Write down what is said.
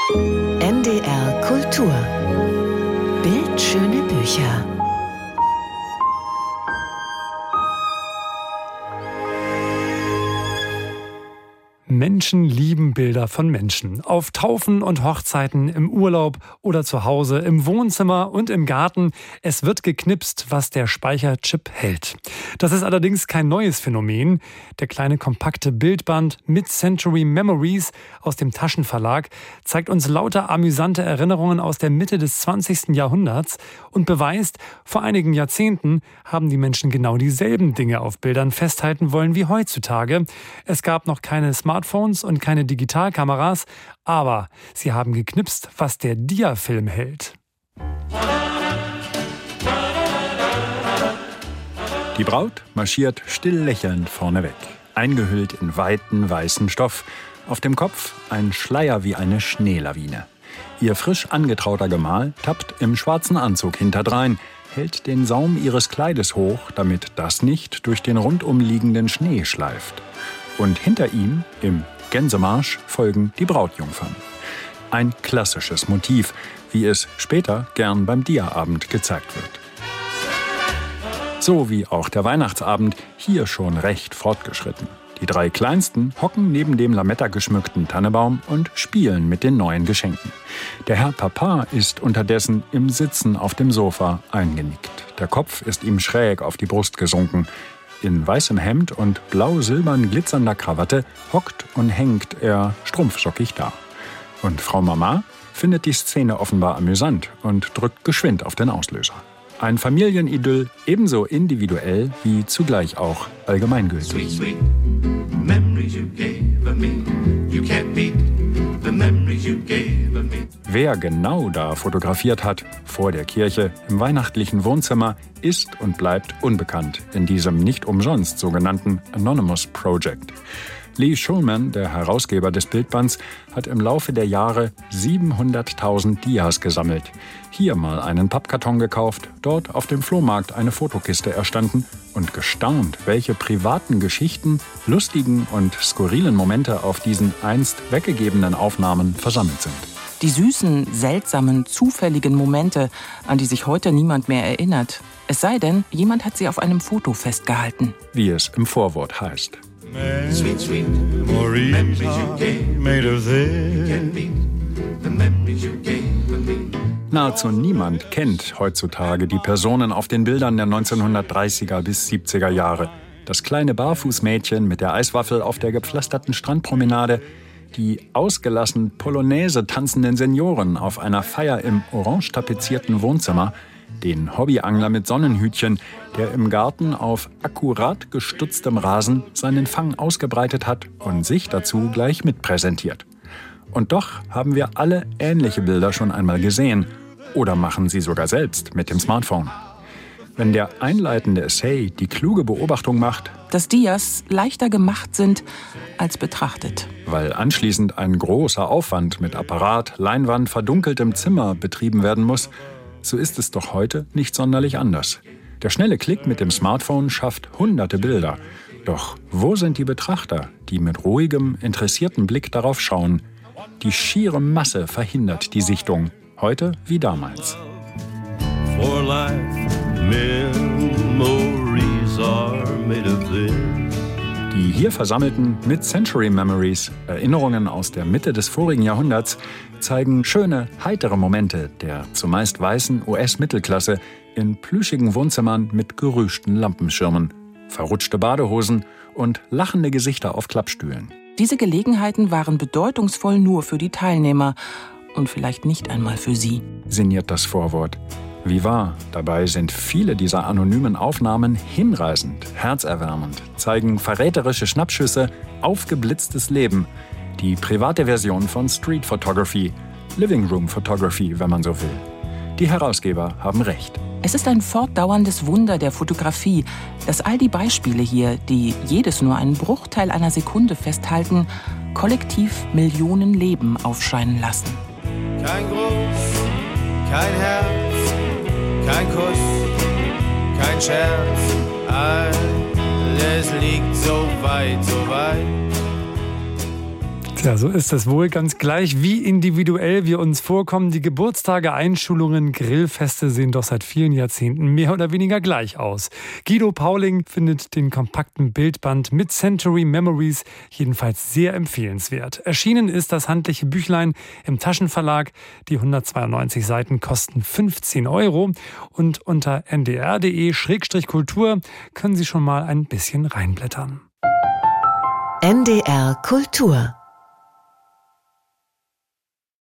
NDR Kultur. Bildschöne Bücher. Menschen lieben Bilder von Menschen. Auf Taufen und Hochzeiten, im Urlaub oder zu Hause, im Wohnzimmer und im Garten. Es wird geknipst, was der Speicherchip hält. Das ist allerdings kein neues Phänomen. Der kleine kompakte Bildband Mid-Century Memories aus dem Taschenverlag zeigt uns lauter amüsante Erinnerungen aus der Mitte des 20. Jahrhunderts und beweist, vor einigen Jahrzehnten haben die Menschen genau dieselben Dinge auf Bildern festhalten wollen wie heutzutage. Es gab noch keine Smartphones und keine Digitalkameras, aber sie haben geknipst, was der Diafilm hält. Die Braut marschiert still lächelnd vorneweg, eingehüllt in weiten weißen Stoff. Auf dem Kopf ein Schleier wie eine Schneelawine. Ihr frisch angetrauter Gemahl tappt im schwarzen Anzug hinterdrein, hält den Saum ihres Kleides hoch, damit das nicht durch den rundum liegenden Schnee schleift. Und hinter ihm, im Gänsemarsch, folgen die Brautjungfern. Ein klassisches Motiv, wie es später gern beim Dia-Abend gezeigt wird. So wie auch der Weihnachtsabend, hier schon recht fortgeschritten. Die 3 Kleinsten hocken neben dem lametta-geschmückten Tannebaum und spielen mit den neuen Geschenken. Der Herr Papa ist unterdessen im Sitzen auf dem Sofa eingenickt. Der Kopf ist ihm schräg auf die Brust gesunken. In weißem Hemd und blau-silbern glitzernder Krawatte hockt und hängt er strumpfsockig da. Und Frau Mama findet die Szene offenbar amüsant und drückt geschwind auf den Auslöser. Ein Familienidyll ebenso individuell wie zugleich auch allgemeingültig. Sweet, sweet memories you gave me. You can't beat the memories you gave me. Wer genau da fotografiert hat, vor der Kirche, im weihnachtlichen Wohnzimmer, ist und bleibt unbekannt in diesem nicht umsonst sogenannten Anonymous Project. Lee Shulman, der Herausgeber des Bildbands, hat im Laufe der Jahre 700.000 Dias gesammelt. Hier mal einen Pappkarton gekauft, dort auf dem Flohmarkt eine Fotokiste erstanden und gestaunt, welche privaten Geschichten, lustigen und skurrilen Momente auf diesen einst weggegebenen Aufnahmen versammelt sind. Die süßen, seltsamen, zufälligen Momente, an die sich heute niemand mehr erinnert. Es sei denn, jemand hat sie auf einem Foto festgehalten. Wie es im Vorwort heißt. Sweet, sweet memories you gave made of this. The memories you gave me. Nahezu niemand kennt heutzutage die Personen auf den Bildern der 1930er bis 70er Jahre. Das kleine Barfußmädchen mit der Eiswaffel auf der gepflasterten Strandpromenade, die ausgelassen Polonaise tanzenden Senioren auf einer Feier im orange tapezierten Wohnzimmer, den Hobbyangler mit Sonnenhütchen, der im Garten auf akkurat gestutztem Rasen seinen Fang ausgebreitet hat und sich dazu gleich mitpräsentiert. Und doch haben wir alle ähnliche Bilder schon einmal gesehen oder machen sie sogar selbst mit dem Smartphone. Wenn der einleitende Essay die kluge Beobachtung macht, dass Dias leichter gemacht sind als betrachtet. Weil anschließend ein großer Aufwand mit Apparat, Leinwand, verdunkeltem Zimmer betrieben werden muss, so ist es doch heute nicht sonderlich anders. Der schnelle Klick mit dem Smartphone schafft hunderte Bilder. Doch wo sind die Betrachter, die mit ruhigem, interessierten Blick darauf schauen? Die schiere Masse verhindert die Sichtung, heute wie damals. For life, memories are made of this. Die hier versammelten Mid-Century Memories, Erinnerungen aus der Mitte des vorigen Jahrhunderts, zeigen schöne, heitere Momente der zumeist weißen US-Mittelklasse in plüschigen Wohnzimmern mit gerüschten Lampenschirmen, verrutschte Badehosen und lachende Gesichter auf Klappstühlen. Diese Gelegenheiten waren bedeutungsvoll nur für die Teilnehmer und vielleicht nicht einmal für sie. Sinniert das Vorwort. Wie wahr, dabei sind viele dieser anonymen Aufnahmen hinreißend, herzerwärmend, zeigen verräterische Schnappschüsse, aufgeblitztes Leben, die private Version von Street Photography, Living Room Photography, wenn man so will. Die Herausgeber haben recht. Es ist ein fortdauerndes Wunder der Fotografie, dass all die Beispiele hier, die jedes nur einen Bruchteil einer Sekunde festhalten, kollektiv Millionen Leben aufscheinen lassen. Kein Gruß, kein Herz, kein Kuss, kein Scherz, alles liegt so weit, so weit. Tja, so ist es wohl. Ganz gleich, wie individuell wir uns vorkommen. Die Geburtstage, Einschulungen, Grillfeste sehen doch seit vielen Jahrzehnten mehr oder weniger gleich aus. Guido Pauling findet den kompakten Bildband mit Century Memories jedenfalls sehr empfehlenswert. Erschienen ist das handliche Büchlein im Taschenverlag. Die 192 Seiten kosten 15 € und unter ndr.de/kultur können Sie schon mal ein bisschen reinblättern. NDR Kultur